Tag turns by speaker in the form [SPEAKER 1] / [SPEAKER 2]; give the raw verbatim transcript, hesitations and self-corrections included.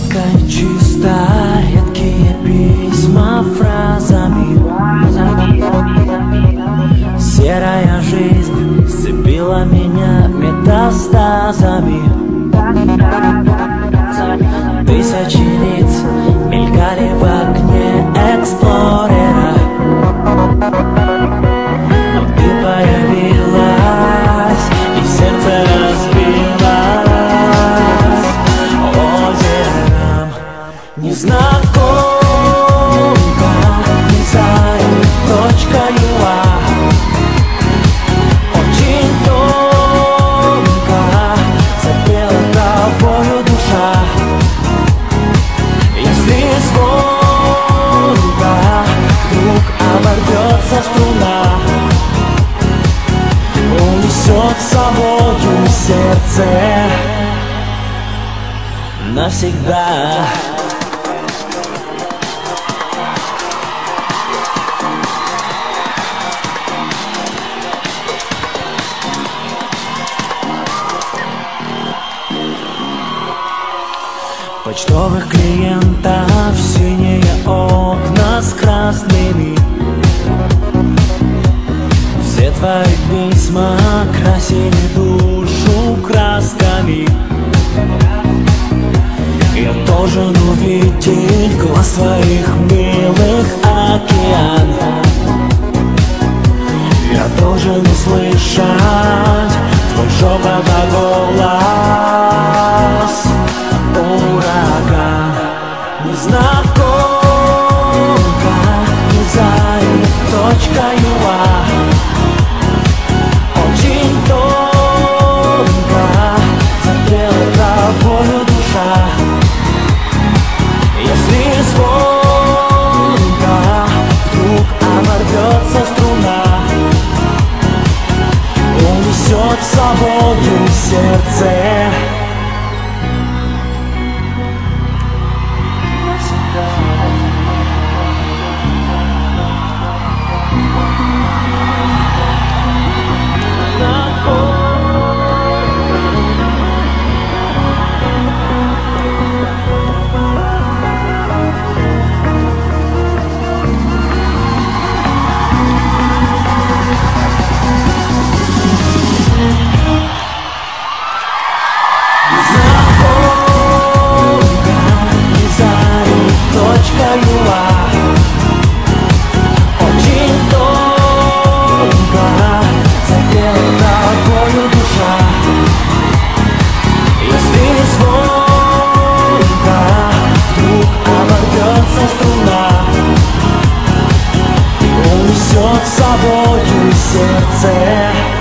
[SPEAKER 1] Яркая, чистая, редкие письма фразами. Серая жизнь сцепила меня метастазами. Тысячи лиц мелькали в окне эксплорера, но ты появилась, и сердце разбилось озером. Незнакомка, Низари, точка юа. Очень тонко запела тобою душа. Если звонко вдруг оборвется струна, унесет с собою сердце навсегда. Почтовых клиентов синие окна с красными. Все твои письма красили душу красками. Я должен увидеть глаз твоих милых океан. Я должен услышать твой шепот на голос. Ураган, незнакомка, Низари, точка юа. Очень тонко запела тобою душа. Если звонко вдруг оборвется струна, унесет с собою сердце юа. Очень тонко запела тобою душа. Если звонко вдруг оборвется струна, унесет с собою сердце